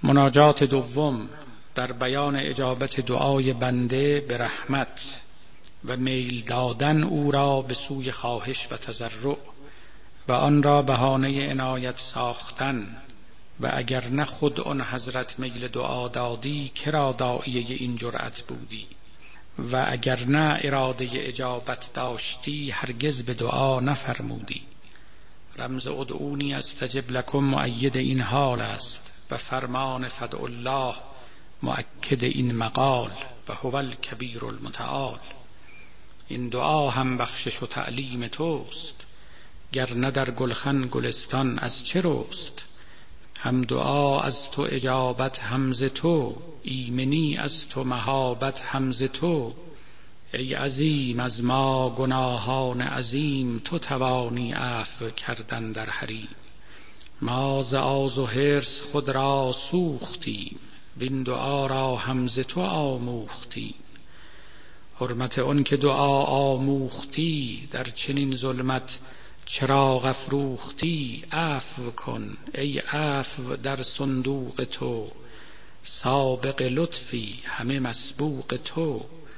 مناجات دوم در بیان اجابت دعای بنده به رحمت و میل دادن او را به سوی خواهش و تضرع و آن را بهانه عنایت ساختن و اگر نه خود آن حضرت میل دعا دادی کرا داعیه این جرأت بودی و اگر نه اراده اجابت داشتی هرگز به دعا نفرمودی. رمز ادعونی استجب لکم مؤید این حال است و فرمان فدع الله مؤکد این مقال و هو الکبیر المتعال. این دعا هم بخشش و تعلیم توست، گر نه در گلخن گلستان از چه رست؟ هم دعا از تو اجابت هم ز تو، ایمنی از تو مهابت هم ز تو. ای عظیم از ما گناهان عظیم، تو توانی عفو کردن در حریم. ما ز آز و حرص خود را سوختیم، وین دعا را هم ز تو آموختیم. حرمت آن که دعا آموختی، در چنین ظلمت چراغ افروختی. عفو کن ای عفو در صندوق تو، سابق لطفی همه مسبوق تو.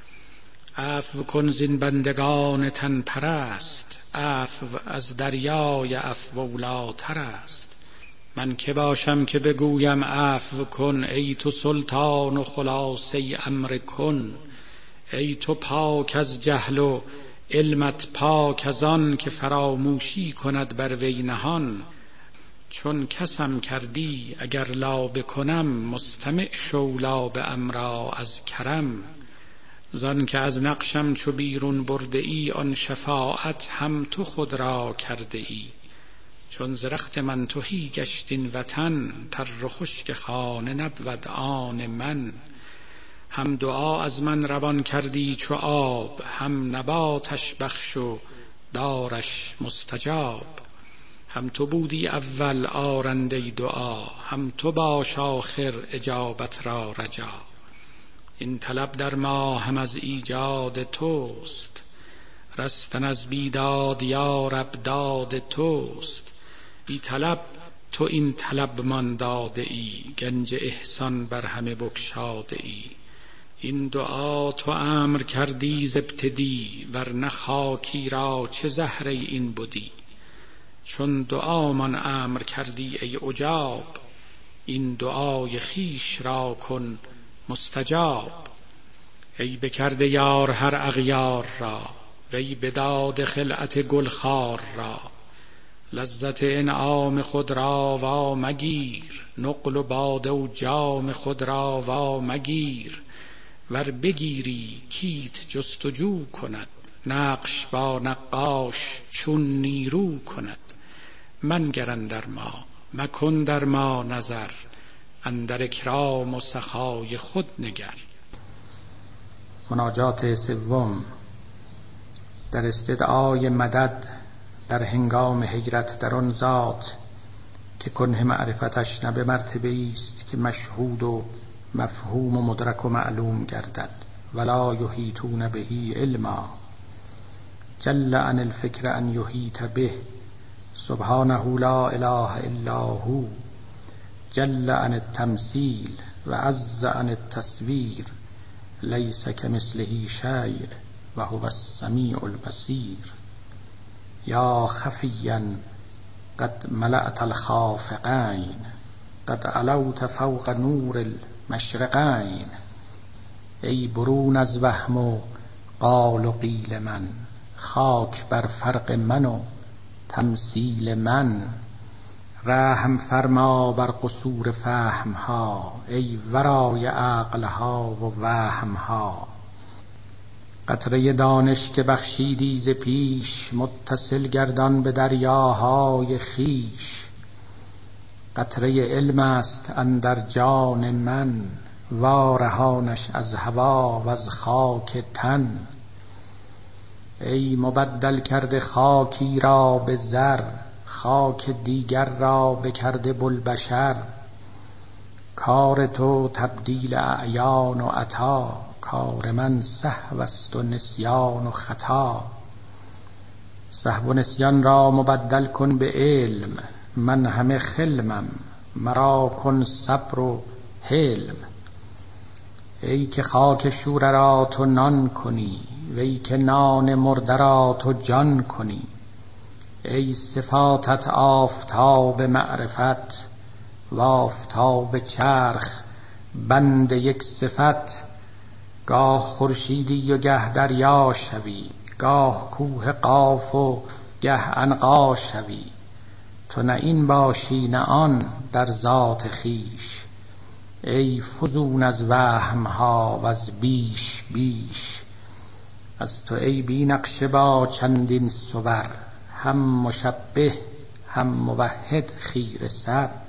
عفو کن زین بندگان تن پرست، عفو از دریای عفو اولاتر است. من که باشم که بگویم عفو کن، ای تو سلطان و خلاصه امر کن. ای تو پاک از جهل و علمت پاک از آن، که فراموشی کند بر وی نهان. چون کسم کردی اگر لابه کنم، مستمع شو لابه ام را از کرم. زان که از نقشم چو بیرون برده ای، آن شفاعت هم تو خود را کرده ای. چون ز رخت من تهی گشت این وطن، تر و خشک خانه نبود آن من. هم دعا از من روان کردی چو آب، هم نباتش بخش و دارش مستجاب. هم تو بودی اول آرنده دعا، هم تو باش آخر اجابت را رجا. این طلب در ما هم از ایجاد توست، رستن از بیداد یا رب داد توست. بی طلب تو این طلب مان داده ای، گنج احسان بر همه بگشاده ای. این دعا تو امر کردی ز ابتدی، ورنه خاکی را چه زهره این بدی. چون دعا من امر کردی ای عجاب، این دعای خویش را کن مستجاب. ای بکرده یار هر اغیار را، وی بداد خلعت گلخار را. لذت انعام خود را وا مگیر، نقل و باده و جام خود را وا مگیر. ور بگیری کیت جستجو کند، نقش با نقاش چون نیرو کند. منگر اندر ما مکن در ما نظر، اندر اکرام و سخای خود نگر. مناجات سوم در استدعای مدد در هنگام هجرت در آن ذات، که کنه معرفتش نه به مرتبه است که مشهود و مفهوم و مدرک و معلوم گردد. ولا یحیطون به علما، جل عن الفکر ان یحیط به. سبحانه لا اله الا هو، جل عن التمثیل و عز عن التصویر. لیس کمثله شیء و هو السمیع البصیر. یا خفیا قد ملأت الخافقین، قد علوت فوق نور المشرقین. ای برون از وهم و قال و قیل من، خاک بر فرق من و تمثیل من. رحم فرما بر قصور فهم ها، ای ورای عقل ها و وهم ها. قطره دانش که بخشیدی ز پیش، متصل گردان به دریاهای خویش. قطره علم است اندر جان من، وارهانش از هوا و از خاک تن. ای مبدل کرده خاکی را به زر، خاک دیگر را بکرده بوالبشر. کار تو تبدیل اعیان و عطا، کار من سهو است و نسیان و خطا. سهو و نسیان را مبدل کن به علم، من همه خلمم. مرا کن صبر و حلم. ای که خاک شوره را تو نان کنی، وی که نان مرده را تو جان کنی. ای صفاتت آفتاب معرفت، و آفتاب چرخ بند یک صفت. گاه خورشیدی و گه دریا شوی، گاه کوه قاف و گه عنقا شوی. تو نه این باشی نه آن در ذات خویش، ای فزون از وهمها و از بیش بیش. از تو ای بی نقشه با چندین صور، هم مشبه هم موحد خیره سر.